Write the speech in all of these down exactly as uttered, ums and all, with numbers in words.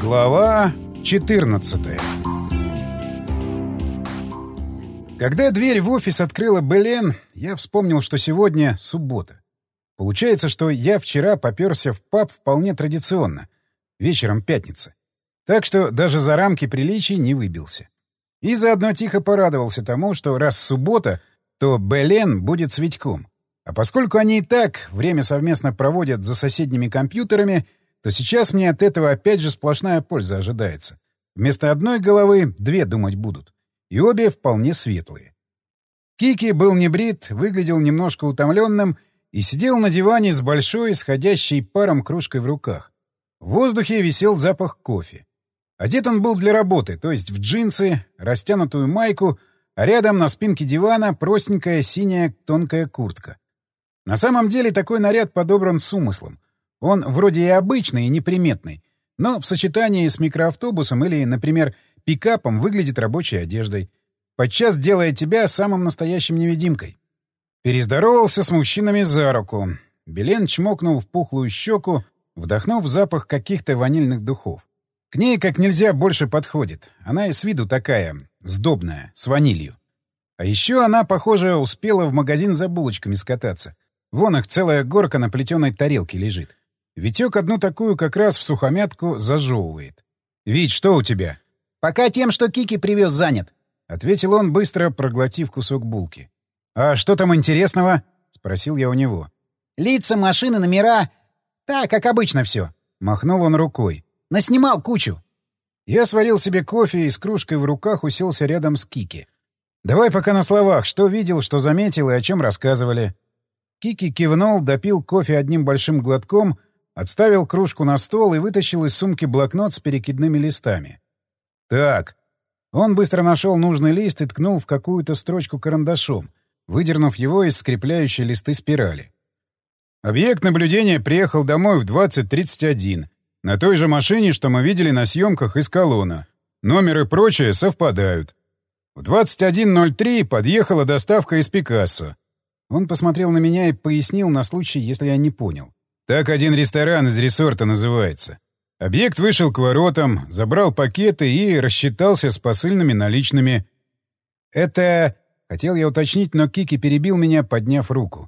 Глава четырнадцатая. Когда дверь в офис открыла Белен, я вспомнил, что сегодня суббота. Получается, что я вчера попёрся в паб вполне традиционно. Вечером пятница. Так что даже за рамки приличий не выбился. И заодно тихо порадовался тому, что раз суббота, то Белен будет с Витьком. А поскольку они и так время совместно проводят за соседними компьютерами, то сейчас мне от этого опять же сплошная польза ожидается. Вместо одной головы две думать будут. И обе вполне светлые. Кики был не брит, выглядел немножко утомленным и сидел на диване с большой, исходящей паром кружкой в руках. В воздухе висел запах кофе. Одет он был для работы, то есть в джинсы, растянутую майку, а рядом на спинке дивана простенькая синяя тонкая куртка. На самом деле такой наряд подобран с умыслом. Он вроде и обычный, и неприметный, но в сочетании с микроавтобусом или, например, пикапом выглядит рабочей одеждой, подчас делая тебя самым настоящим невидимкой. Перездоровался с мужчинами за руку. Белен чмокнул в пухлую щеку, вдохнув запах каких-то ванильных духов. К ней как нельзя больше подходит. Она и с виду такая, сдобная, с ванилью. А еще она, похоже, успела в магазин за булочками скататься. Вон их целая горка на плетеной тарелке лежит. Витек одну такую как раз в сухомятку зажевывает. «Вить, что у тебя?» «Пока тем, что Кики привез, занят», — ответил он, быстро проглотив кусок булки. «А что там интересного?» — спросил я у него. «Лица, машины, номера. Так, как обычно все», — махнул он рукой. «Наснимал кучу». Я сварил себе кофе и с кружкой в руках уселся рядом с Кики. «Давай пока на словах, что видел, что заметил и о чем рассказывали». Кики кивнул, допил кофе одним большим глотком, отставил кружку на стол и вытащил из сумки блокнот с перекидными листами. «Так». Он быстро нашел нужный лист и ткнул в какую-то строчку карандашом, выдернув его из скрепляющей листы спирали. Объект наблюдения приехал домой в двадцать тридцать один, на той же машине, что мы видели на съемках из колонна. Номер и прочее совпадают. В двадцать один ноль три подъехала доставка из Пикассо. Он посмотрел на меня и пояснил на случай, если я не понял. Так один ресторан из ресорта называется. Объект вышел к воротам, забрал пакеты и рассчитался с посыльными наличными. Это... Хотел я уточнить, но Кики перебил меня, подняв руку.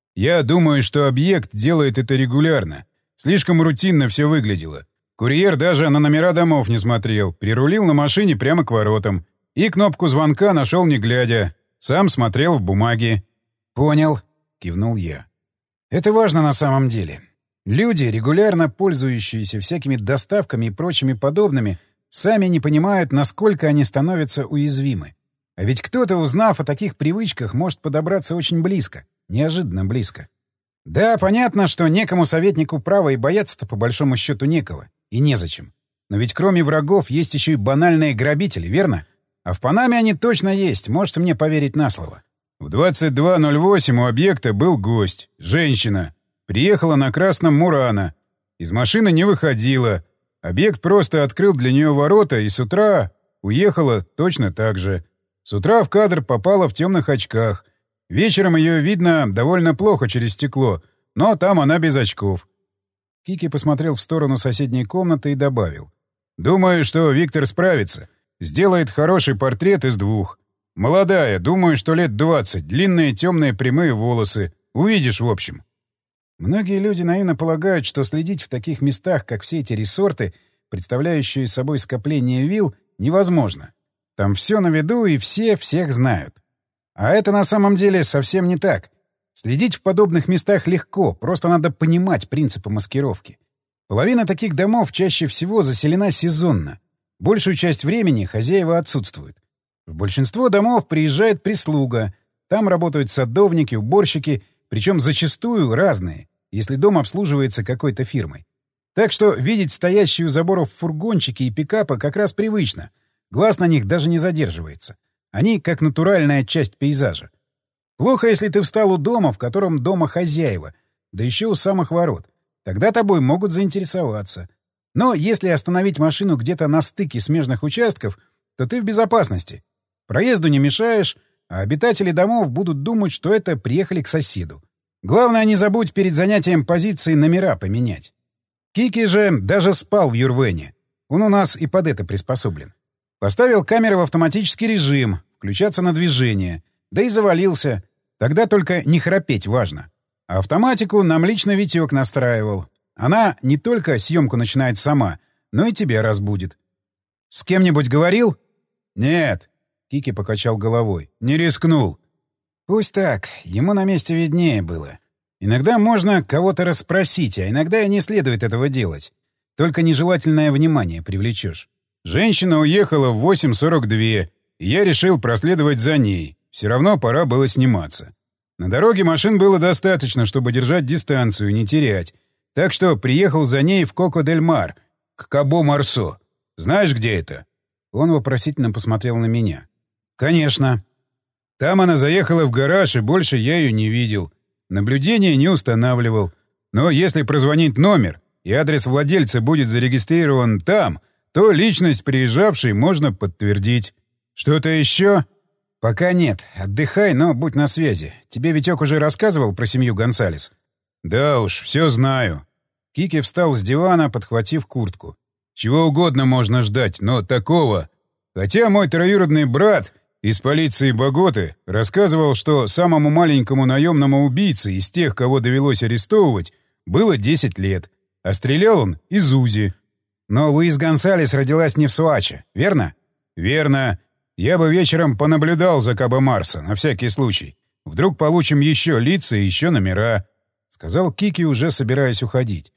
Я думаю, что объект делает это регулярно. Слишком рутинно все выглядело. Курьер даже на номера домов не смотрел, прирулил на машине прямо к воротам. И кнопку звонка нашел не глядя. Сам смотрел в бумаге. «Понял», — кивнул я. «Это важно на самом деле. Люди, регулярно пользующиеся всякими доставками и прочими подобными, сами не понимают, насколько они становятся уязвимы. А ведь кто-то, узнав о таких привычках, может подобраться очень близко, неожиданно близко. Да, понятно, что некому советнику права и бояться-то по большому счету некого, и незачем. Но ведь кроме врагов есть еще и банальные грабители, верно? А в Панаме они точно есть, можете мне поверить на слово». В двадцать два ноль восемь у объекта был гость, женщина. Приехала на красном Мурано. Из машины не выходила. Объект просто открыл для нее ворота и с утра уехала точно так же. С утра в кадр попала в темных очках. Вечером ее видно довольно плохо через стекло, но там она без очков. Кики посмотрел в сторону соседней комнаты и добавил. «Думаю, что Виктор справится. Сделает хороший портрет из двух. Молодая, думаю, что лет двадцать, длинные темные прямые волосы. Увидишь, в общем». Многие люди наивно полагают, что следить в таких местах, как все эти ресорты, представляющие собой скопление вилл, невозможно. Там все на виду и все всех знают. А это на самом деле совсем не так. Следить в подобных местах легко, просто надо понимать принципы маскировки. Половина таких домов чаще всего заселена сезонно. Большую часть времени хозяева отсутствуют. В большинство домов приезжает прислуга. Там работают садовники, уборщики, причем зачастую разные, если дом обслуживается какой-то фирмой. Так что видеть стоящие у заборов фургончики и пикапы как раз привычно. Глаз на них даже не задерживается. Они как натуральная часть пейзажа. Плохо, если ты встал у дома, в котором дома хозяева, да еще у самых ворот. Тогда тобой могут заинтересоваться. Но если остановить машину где-то на стыке смежных участков, то ты в безопасности. Проезду не мешаешь, а обитатели домов будут думать, что это приехали к соседу. Главное, не забудь перед занятием позиции номера поменять. Кики же даже спал в Юрвене. Он у нас и под это приспособлен. Поставил камеры в автоматический режим, включаться на движение. Да и завалился. Тогда только не храпеть важно. А автоматику нам лично Витек настраивал. Она не только съемку начинает сама, но и тебя разбудит. С кем-нибудь говорил? Нет. Кики покачал головой. Не рискнул. Пусть так. Ему на месте виднее было. Иногда можно кого-то расспросить, а иногда и не следует этого делать. Только нежелательное внимание привлечешь. Женщина уехала в восемь сорок два, и я решил проследовать за ней. Все равно пора было сниматься. На дороге машин было достаточно, чтобы держать дистанцию, не терять. Так что приехал за ней в Коко-дель-Мар, к Кабо-Марсо. Знаешь, где это? Он вопросительно посмотрел на меня. Конечно. Там она заехала в гараж, и больше я ее не видел. Наблюдение не устанавливал. Но если прозвонить номер, и адрес владельца будет зарегистрирован там, то личность приезжавшей можно подтвердить. Что-то еще? Пока нет. Отдыхай, но будь на связи. Тебе Витек уже рассказывал про семью Гонсалес? Да уж, все знаю. Кики встал с дивана, подхватив куртку. Чего угодно можно ждать, но такого... Хотя мой троюродный брат из полиции Боготы рассказывал, что самому маленькому наемному убийце из тех, кого довелось арестовывать, было десять лет, а стрелял он из УЗИ. Но Луис Гонсалес родилась не в Суаче, верно? Верно. Я бы вечером понаблюдал за Кабо Марсо, на всякий случай. Вдруг получим еще лица и еще номера, — сказал Кики, уже собираясь уходить.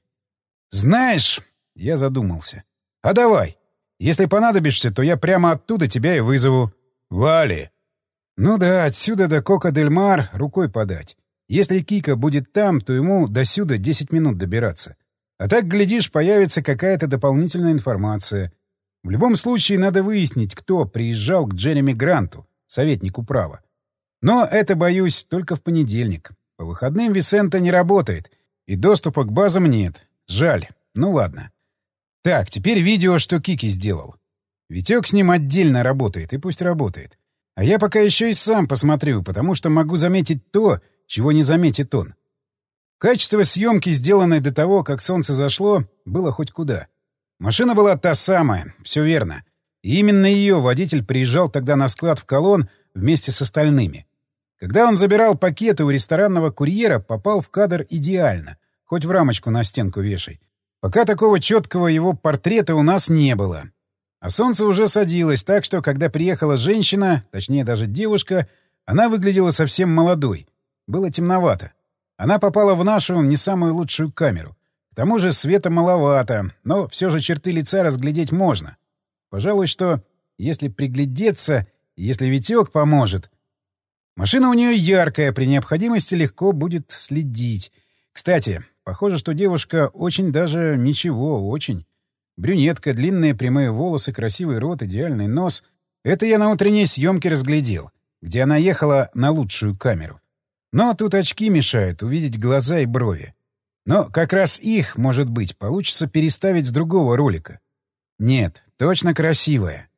Знаешь, я задумался. А давай. Если понадобишься, то я прямо оттуда тебя и вызову. Вали. Ну да, отсюда до Коко-дель-Мар рукой подать. Если Кика будет там, то ему до сюда десять минут добираться. А так, глядишь, появится какая-то дополнительная информация. В любом случае, надо выяснить, кто приезжал к Джереми Гранту, советнику права. Но это, боюсь, только в понедельник. По выходным Висенто не работает, и доступа к базам нет. Жаль. Ну ладно. Так, теперь видео, что Кики сделал. Витек с ним отдельно работает, и пусть работает. А я пока еще и сам посмотрю, потому что могу заметить то, чего не заметит он. Качество съемки, сделанной до того, как солнце зашло, было хоть куда. Машина была та самая, все верно. И именно ее водитель приезжал тогда на склад в Колон вместе с остальными. Когда он забирал пакеты у ресторанного курьера, попал в кадр идеально. Хоть в рамочку на стенку вешай. Пока такого четкого его портрета у нас не было. А солнце уже садилось, так что, когда приехала женщина, точнее даже девушка, она выглядела совсем молодой. Было темновато. Она попала в нашу не самую лучшую камеру. К тому же света маловато, но все же черты лица разглядеть можно. Пожалуй, что, если приглядеться, если Витек поможет... Машина у нее яркая, при необходимости легко будет следить. Кстати, похоже, что девушка очень даже ничего, очень. Брюнетка, длинные прямые волосы, красивый рот, идеальный нос. Это я на утренней съемке разглядел, где она ехала на лучшую камеру. Но тут очки мешают увидеть глаза и брови. Но как раз их, может быть, получится переставить с другого ролика. Нет, точно красивая.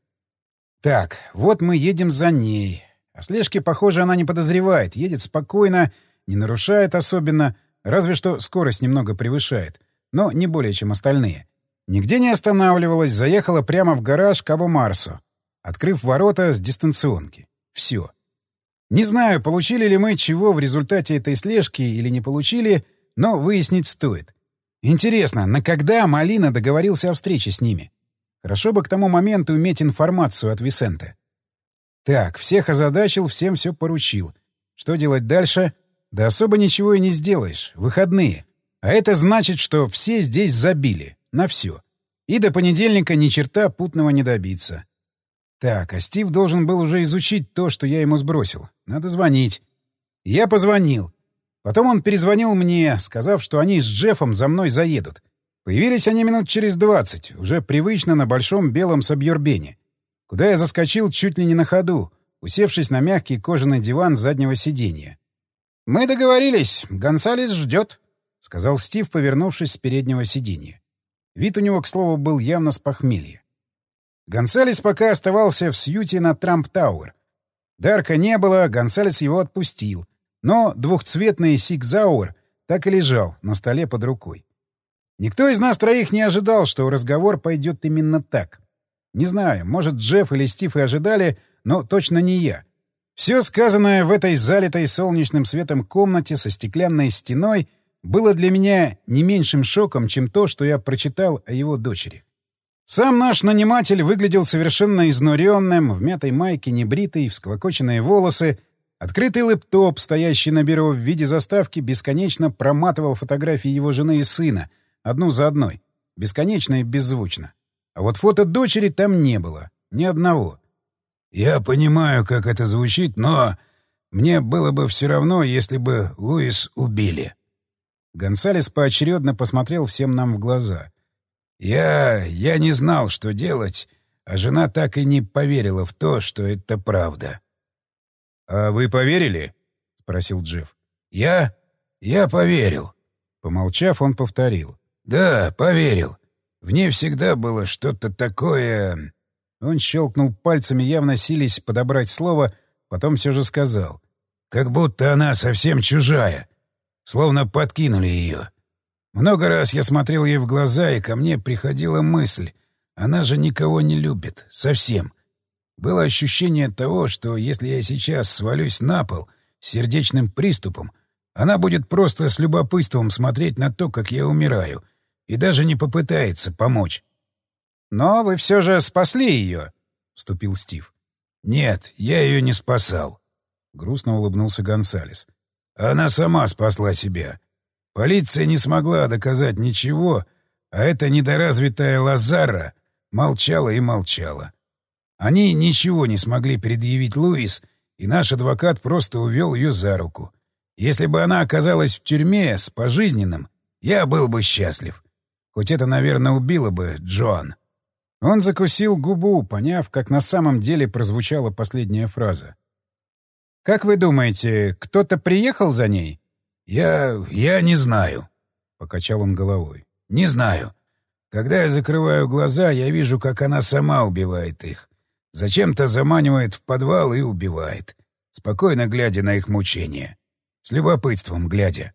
Так, вот мы едем за ней. О слежке, похоже, она не подозревает. Едет спокойно, не нарушает особенно, разве что скорость немного превышает. Но не более, чем остальные. Нигде не останавливалась, заехала прямо в гараж Кабо Марсо, открыв ворота с дистанционки. Все. Не знаю, получили ли мы чего в результате этой слежки или не получили, но выяснить стоит. Интересно, на когда Малина договорился о встрече с ними? Хорошо бы к тому моменту иметь информацию от Висенте. Так, всех озадачил, всем все поручил. Что делать дальше? Да особо ничего и не сделаешь. Выходные. А это значит, что все здесь забили. На все. И до понедельника ни черта путного не добиться. Так, а Стив должен был уже изучить то, что я ему сбросил. Надо звонить. Я позвонил. Потом он перезвонил мне, сказав, что они с Джеффом за мной заедут. Появились они минут через двадцать, уже привычно на большом белом сабьербене, куда я заскочил чуть ли не на ходу, усевшись на мягкий кожаный диван заднего сиденья. «Мы договорились. Гонсалес ждет», — сказал Стив, повернувшись с переднего сиденья. Вид у него, к слову, был явно с похмелья. Гонсалес пока оставался в сьюте на Трамп-Тауэр. Дарка не было, Гонсалес его отпустил. Но двухцветный Сиг Зауэр так и лежал на столе под рукой. Никто из нас троих не ожидал, что разговор пойдет именно так. Не знаю, может, Джефф или Стив и ожидали, но точно не я. Все сказанное в этой залитой солнечным светом комнате со стеклянной стеной было для меня не меньшим шоком, чем то, что я прочитал о его дочери. Сам наш наниматель выглядел совершенно изнуренным, в мятой майке, небритый, всклокоченные волосы. Открытый лэптоп, стоящий на бюро в виде заставки, бесконечно проматывал фотографии его жены и сына, одну за одной, бесконечно и беззвучно. А вот фото дочери там не было, ни одного. «Я понимаю, как это звучит, но мне было бы все равно, если бы Луис убили». Гонсалес поочередно посмотрел всем нам в глаза. «Я... я не знал, что делать, а жена так и не поверила в то, что это правда». «А вы поверили?» — спросил Джефф. «Я... я поверил». Помолчав, он повторил. «Да, поверил. В ней всегда было что-то такое...» Он щелкнул пальцами, явно силясь подобрать слово, потом все же сказал. «Как будто она совсем чужая. Словно подкинули ее. Много раз я смотрел ей в глаза, и ко мне приходила мысль. Она же никого не любит. Совсем. Было ощущение того, что если я сейчас свалюсь на пол с сердечным приступом, она будет просто с любопытством смотреть на то, как я умираю, и даже не попытается помочь». «Но вы все же спасли ее», — вступил Стив. «Нет, я ее не спасал», — грустно улыбнулся Гонсалес. «Она сама спасла себя. Полиция не смогла доказать ничего, а эта недоразвитая Лазара молчала и молчала. Они ничего не смогли предъявить Луис, и наш адвокат просто увел ее за руку. Если бы она оказалась в тюрьме с пожизненным, я был бы счастлив. Хоть это, наверное, убило бы Джоан». Он закусил губу, поняв, как на самом деле прозвучала последняя фраза. «Как вы думаете, кто-то приехал за ней?» «Я... я не знаю», — покачал он головой. «Не знаю. Когда я закрываю глаза, я вижу, как она сама убивает их. Зачем-то заманивает в подвал и убивает, спокойно глядя на их мучения. С любопытством глядя».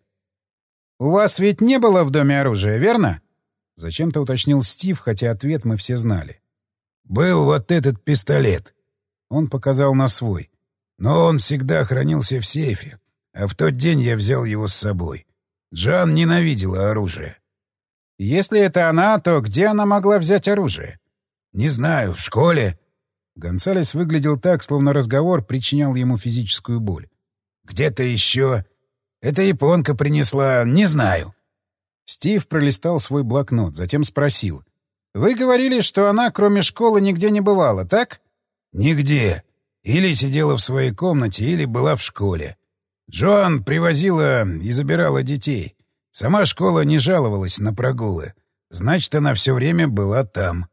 «У вас ведь не было в доме оружия, верно?» — зачем-то уточнил Стив, хотя ответ мы все знали. «Был вот этот пистолет». Он показал на свой. «Но он всегда хранился в сейфе, а в тот день я взял его с собой. Джоан ненавидела оружие». «Если это она, то где она могла взять оружие?» «Не знаю, в школе». Гонсалес выглядел так, словно разговор причинял ему физическую боль. «Где-то еще. Эта японка принесла, не знаю». Стив пролистал свой блокнот, затем спросил. «Вы говорили, что она, кроме школы, нигде не бывала, так?» «Нигде. Или сидела в своей комнате, или была в школе. Джоан привозила и забирала детей. Сама школа не жаловалась на прогулы. Значит, она все время была там».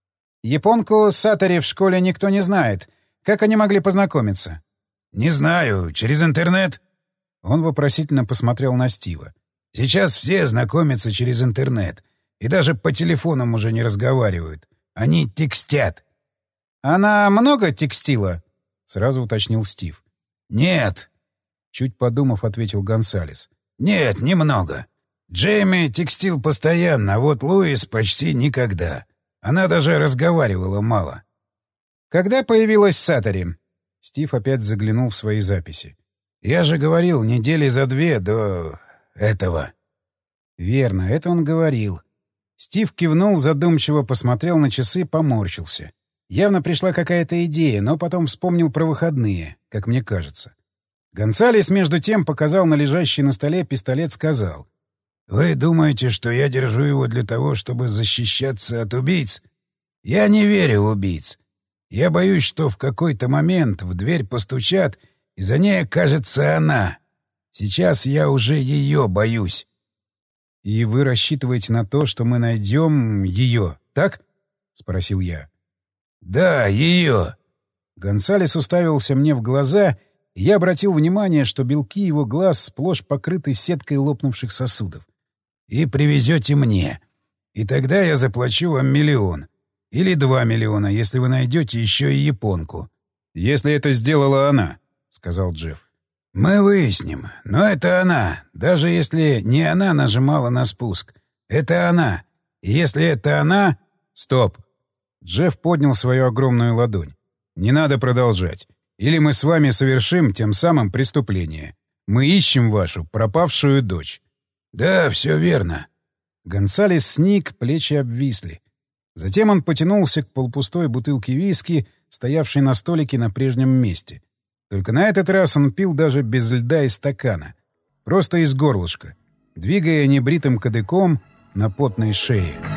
«Японку Сатори в школе никто не знает. Как они могли познакомиться?» «Не знаю. Через интернет?» Он вопросительно посмотрел на Стива. «Сейчас все знакомятся через интернет. И даже по телефонам уже не разговаривают. Они текстят». «Она много текстила?» — сразу уточнил Стив. «Нет», — чуть подумав, ответил Гонсалес. «Нет, немного. Джейми текстил постоянно, а вот Луис почти никогда. Она даже разговаривала мало». «Когда появилась Сатори?» Стив опять заглянул в свои записи. «Я же говорил, недели за две до... этого». «Верно, это он говорил». Стив кивнул, задумчиво посмотрел на часы, поморщился. Явно пришла какая-то идея, но потом вспомнил про выходные, как мне кажется. Гонсалес, между тем, показал на лежащий на столе пистолет, сказал. «Вы думаете, что я держу его для того, чтобы защищаться от убийц? Я не верю в убийц. Я боюсь, что в какой-то момент в дверь постучат, и за ней окажется она. Сейчас я уже ее боюсь». «И вы рассчитываете на то, что мы найдем ее, так?» — спросил я. «Да, ее». Гонсалес уставился мне в глаза, и я обратил внимание, что белки его глаз сплошь покрыты сеткой лопнувших сосудов. «И привезете мне. И тогда я заплачу вам миллион. Или два миллиона, если вы найдете еще и японку». «Если это сделала она», — сказал Джефф. «Мы выясним. Но это она. Даже если не она нажимала на спуск. Это она. И если это она... Стоп. Джефф поднял свою огромную ладонь. Не надо продолжать. Или мы с вами совершим тем самым преступление. Мы ищем вашу пропавшую дочь. Да, все верно. Гонсалес сник, плечи обвисли. Затем он потянулся к полупустой бутылке виски, стоявшей на столике на прежнем месте. Только на этот раз он пил даже без льда из стакана. Просто из горлышка, двигая небритым кадыком на потной шее.